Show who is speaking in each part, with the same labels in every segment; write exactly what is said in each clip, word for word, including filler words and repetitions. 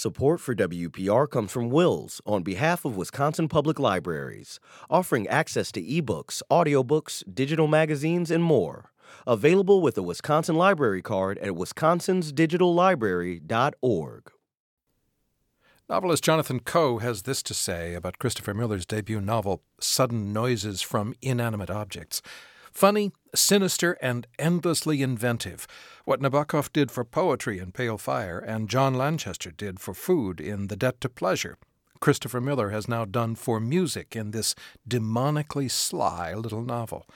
Speaker 1: Support for W P R comes from Wills on behalf of Wisconsin Public Libraries, offering access to ebooks, audiobooks, digital magazines, and more. Available with a Wisconsin Library Card at wisconsins digital library dot org.
Speaker 2: Novelist Jonathan Coe has this to say about Christopher Miller's debut novel, Sudden Noises from Inanimate Objects. Funny, sinister, and endlessly inventive. What Nabokov did for poetry in Pale Fire and John Lanchester did for food in The Debt to Pleasure, Christopher Miller has now done for music in this demonically sly little novel.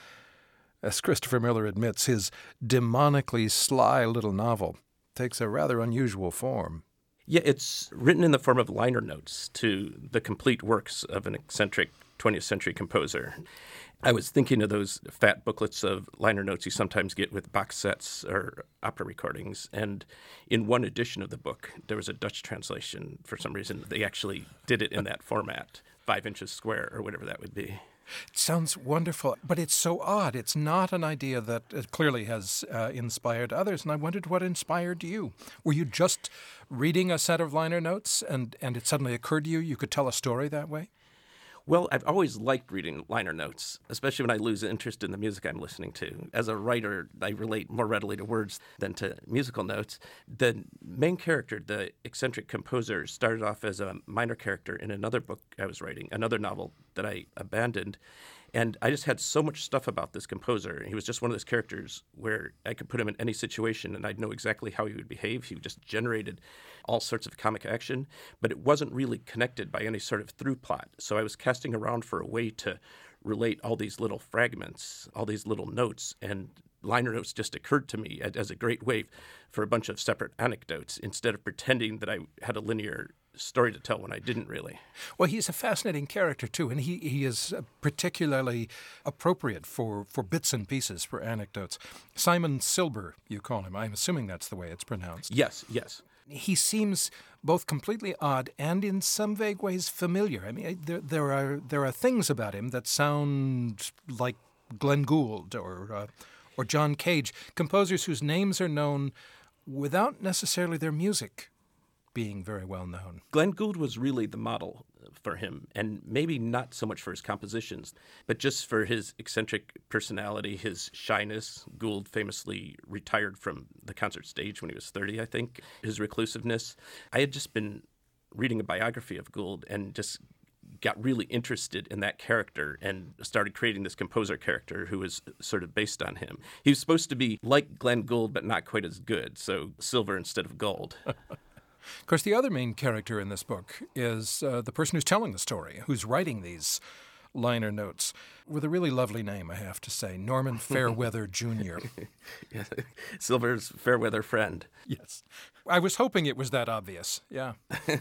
Speaker 2: As Christopher Miller admits, his demonically sly little novel takes a rather unusual form.
Speaker 3: Yeah, it's written in the form of liner notes to the complete works of an eccentric twentieth century composer. I was thinking of those fat booklets of liner notes you sometimes get with box sets or opera recordings. And in one edition of the book, there was a Dutch translation. For some reason, they actually did it in that format, five inches square or whatever that would be.
Speaker 2: It sounds wonderful, but it's so odd. It's not an idea that it clearly has uh, inspired others, and I wondered what inspired you. Were you just reading a set of liner notes, and, and it suddenly occurred to you you could tell a story that way?
Speaker 3: Well, I've always liked reading liner notes, especially when I lose interest in the music I'm listening to. As a writer, I relate more readily to words than to musical notes. The main character, the eccentric composer, started off as a minor character in another book I was writing, another novel that I abandoned. And I just had so much stuff about this composer. He was just one of those characters where I could put him in any situation and I'd know exactly how he would behave. He just generated all sorts of comic action, but it wasn't really connected by any sort of through plot. So I was casting around for a way to relate all these little fragments, all these little notes, and liner notes just occurred to me as a great way for a bunch of separate anecdotes instead of pretending that I had a linear story to tell when I didn't really.
Speaker 2: Well, he's a fascinating character, too, and he, he is particularly appropriate for, for bits and pieces, for anecdotes. Simon Silber, you call him. I'm assuming that's the way it's pronounced.
Speaker 3: Yes, yes.
Speaker 2: He seems both completely odd and in some vague ways familiar. I mean, there, there are there are things about him that sound like Glenn Gould or uh, or John Cage, composers whose names are known without necessarily their music being very well known.
Speaker 3: Glenn Gould was really the model for him, and maybe not so much for his compositions, but just for his eccentric personality, his shyness. Gould famously retired from the concert stage when he was thirty, I think. His reclusiveness. I had just been reading a biography of Gould and just got really interested in that character and started creating this composer character who was sort of based on him. He was supposed to be like Glenn Gould, but not quite as good, so silver instead of gold.
Speaker 2: Of course, the other main character in this book is uh, the person who's telling the story, who's writing these liner notes, with a really lovely name, I have to say, Norman Fairweather Junior
Speaker 3: Yeah. Silver's Fairweather friend.
Speaker 2: Yes. I was hoping it was that obvious, yeah.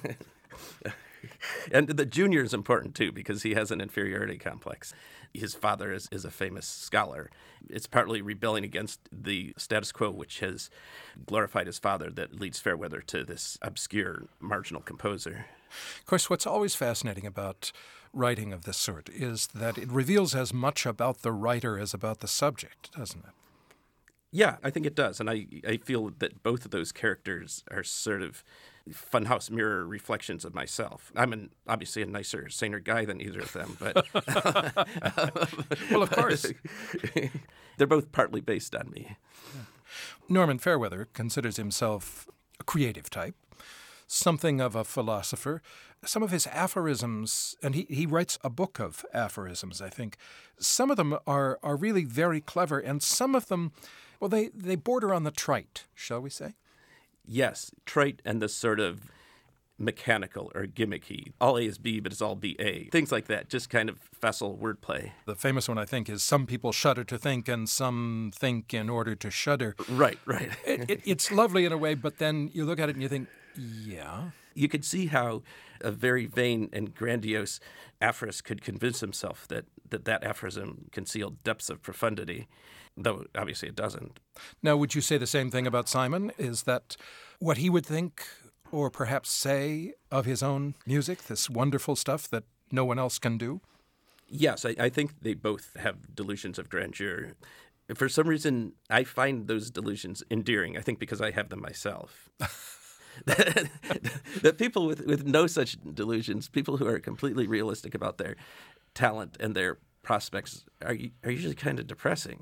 Speaker 3: And the junior is important, too, because he has an inferiority complex. His father is, is a famous scholar. It's partly rebelling against the status quo, which has glorified his father, that leads Fairweather to this obscure, marginal composer.
Speaker 2: Of course, what's always fascinating about writing of this sort is that it reveals as much about the writer as about the subject, doesn't it?
Speaker 3: Yeah, I think it does. And I, I feel that both of those characters are sort of funhouse mirror reflections of myself. I'm an, obviously a nicer, saner guy than either of them, but
Speaker 2: well, of course.
Speaker 3: They're both partly based on me.
Speaker 2: Yeah. Norman Fairweather considers himself a creative type, something of a philosopher. Some of his aphorisms, and he, he writes a book of aphorisms, I think. Some of them are, are really very clever, and some of them, well, they, they border on the trite, shall we say?
Speaker 3: Yes, trite and the sort of mechanical or gimmicky. All A is B, but it's all B A. Things like that, just kind of facile wordplay.
Speaker 2: The famous one, I think, is some people shudder to think and some think in order to shudder.
Speaker 3: Right, right.
Speaker 2: it, it, it's lovely in a way, but then you look at it and you think, yeah.
Speaker 3: You could see how a very vain and grandiose aphorist could convince himself that that, that aphorism concealed depths of profundity, though obviously it doesn't.
Speaker 2: Now, would you say the same thing about Simon? Is that what he would think or perhaps say of his own music, this wonderful stuff that no one else can do?
Speaker 3: Yes, I, I think they both have delusions of grandeur. For some reason, I find those delusions endearing, I think because I have them myself. that people with, with no such delusions, people who are completely realistic about their talent and their prospects, are are usually kind of depressing.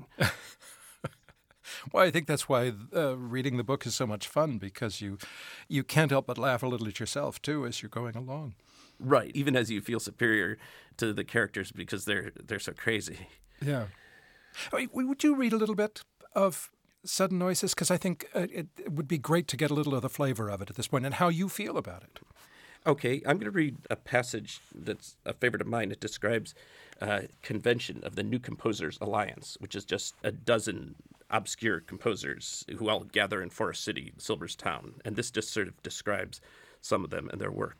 Speaker 2: Well, I think that's why uh, reading the book is so much fun, because you you can't help but laugh a little at yourself, too, as you're going along.
Speaker 3: Right, even as you feel superior to the characters because they're they're so crazy.
Speaker 2: Yeah. I mean, would you read a little bit of Sudden Noises? Because I think uh, it, it would be great to get a little of the flavor of it at this point and how you feel about it.
Speaker 3: Okay, I'm going to read a passage that's a favorite of mine. It describes a convention of the New Composers Alliance, which is just a dozen obscure composers who all gather in Forest City, Silber's town. And this just sort of describes some of them and their work.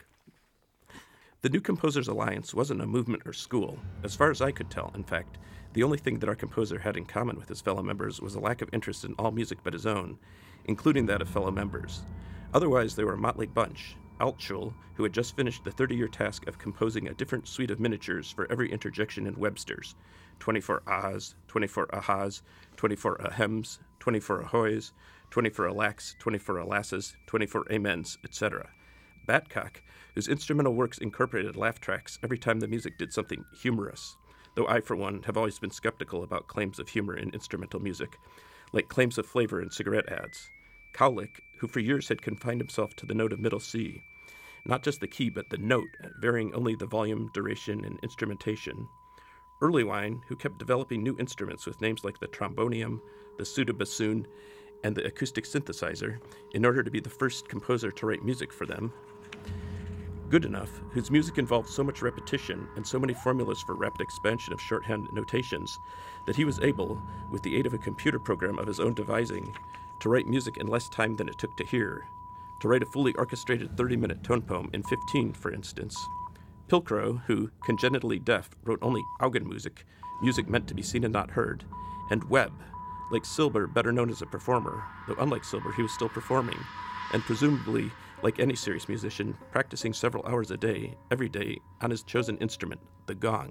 Speaker 3: The New Composers Alliance wasn't a movement or school. As far as I could tell, in fact, the only thing that our composer had in common with his fellow members was a lack of interest in all music but his own, including that of fellow members. Otherwise, they were a motley bunch. Altschul, who had just finished the thirty-year task of composing a different suite of miniatures for every interjection in Webster's, twenty-four ahs, twenty-four ahas, twenty-four ahems, twenty-four ahoys, twenty-four alaks, twenty-four alasses, twenty-four amens, et cetera. Batcock, whose instrumental works incorporated laugh tracks every time the music did something humorous, though I, for one, have always been skeptical about claims of humor in instrumental music, like claims of flavor in cigarette ads. Cowlick, who for years had confined himself to the note of middle C, not just the key, but the note, varying only the volume, duration, and instrumentation. Earlywine, who kept developing new instruments with names like the trombonium, the pseudobassoon, and the acoustic synthesizer, in order to be the first composer to write music for them. Goodenough, whose music involved so much repetition and so many formulas for rapid expansion of shorthand notations that he was able, with the aid of a computer program of his own devising, to write music in less time than it took to hear, to write a fully orchestrated thirty-minute tone poem in fifteen, for instance. Pilcrow, who, congenitally deaf, wrote only Augenmusik, music meant to be seen and not heard, and Webb, like Silber, better known as a performer, though unlike Silber, he was still performing, and presumably, like any serious musician, practicing several hours a day, every day, on his chosen instrument, the gong.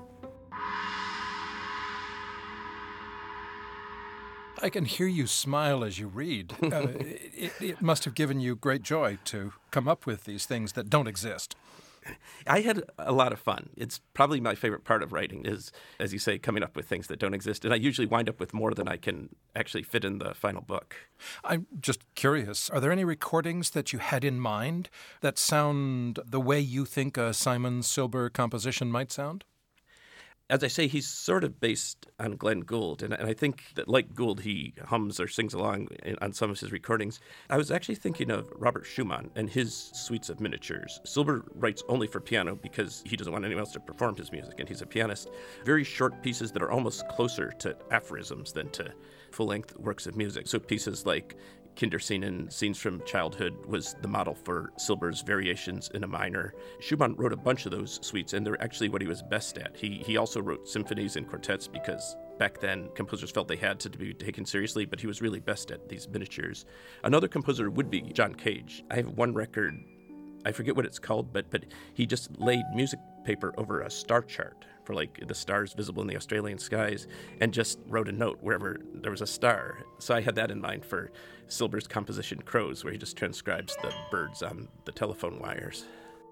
Speaker 2: I can hear you smile as you read. Uh, it, it must have given you great joy to come up with these things that don't exist.
Speaker 3: I had a lot of fun. It's probably my favorite part of writing is, as you say, coming up with things that don't exist. And I usually wind up with more than I can actually fit in the final book.
Speaker 2: I'm just curious, are there any recordings that you had in mind that sound the way you think a Simon Silber composition might sound?
Speaker 3: As I say, he's sort of based on Glenn Gould, and, and I think that, like Gould, he hums or sings along in, on some of his recordings. I was actually thinking of Robert Schumann and his suites of miniatures. Silber writes only for piano because he doesn't want anyone else to perform his music, and he's a pianist. Very short pieces that are almost closer to aphorisms than to full-length works of music. So pieces like Kinderscenen, Scenes from Childhood, was the model for Silber's Variations in a Minor. Schumann wrote a bunch of those suites, and they're actually what he was best at. He he also wrote symphonies and quartets because back then composers felt they had to be taken seriously, but he was really best at these miniatures. Another composer would be John Cage. I have one record, I forget what it's called, but but he just laid music paper over a star chart for like the stars visible in the Australian skies and just wrote a note wherever there was a star. So I had that in mind for Silber's composition Crows, where he just transcribes the birds on the telephone wires.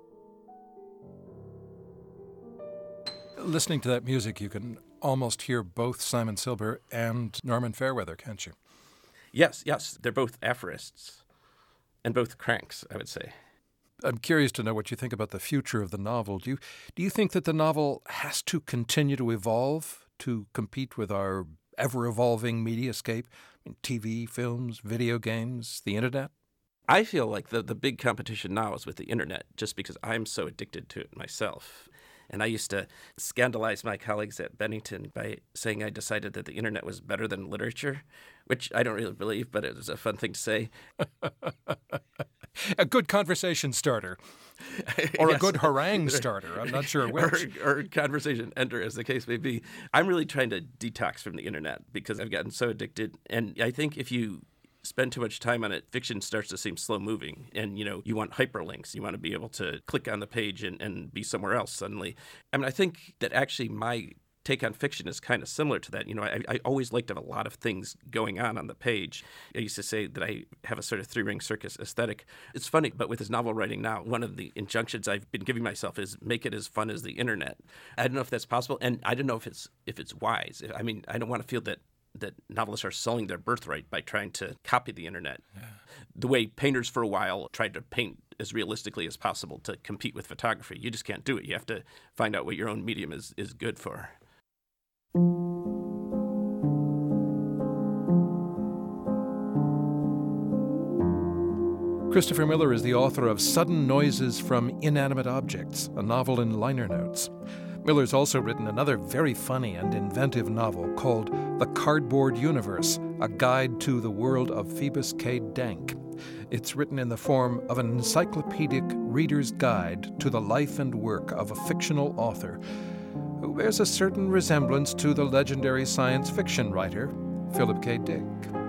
Speaker 2: Listening to that music, you can almost hear both Simon Silber and Norman Fairweather, can't you?
Speaker 3: Yes, yes, they're both aphorists and both cranks, I would say.
Speaker 2: I'm curious to know what you think about the future of the novel. Do you do you think that the novel has to continue to evolve to compete with our ever-evolving mediascape? I mean, T V, films, video games, the internet?
Speaker 3: I feel like the, the big competition now is with the internet, just because I'm so addicted to it myself. And I used to scandalize my colleagues at Bennington by saying I decided that the internet was better than literature, which I don't really believe, but it was a fun thing to say.
Speaker 2: A good conversation starter. Or
Speaker 3: Yes.
Speaker 2: a good harangue starter. I'm not sure which.
Speaker 3: or, or conversation ender, as the case may be. I'm really trying to detox from the internet because I've gotten so addicted. And I think if you spend too much time on it, fiction starts to seem slow-moving. And, you know, you want hyperlinks. You want to be able to click on the page and, and be somewhere else suddenly. I mean, I think that actually my take on fiction is kind of similar to that. You know, I, I always like to have a lot of things going on on the page. I used to say that I have a sort of three-ring circus aesthetic. It's funny, but with his novel writing now, one of the injunctions I've been giving myself is make it as fun as the internet. I don't know if that's possible, and I don't know if it's if it's wise. I mean, I don't want to feel that that novelists are selling their birthright by trying to copy the internet. Yeah. The way painters for a while tried to paint as realistically as possible to compete with photography. You just can't do it. You have to find out what your own medium is, is good for.
Speaker 2: Christopher Miller is the author of Sudden Noises from Inanimate Objects, a novel in liner notes. Miller's also written another very funny and inventive novel called The Cardboard Universe, a guide to the world of Phoebus K. Dank. It's written in the form of an encyclopedic reader's guide to the life and work of a fictional author who bears a certain resemblance to the legendary science fiction writer Philip K. Dick.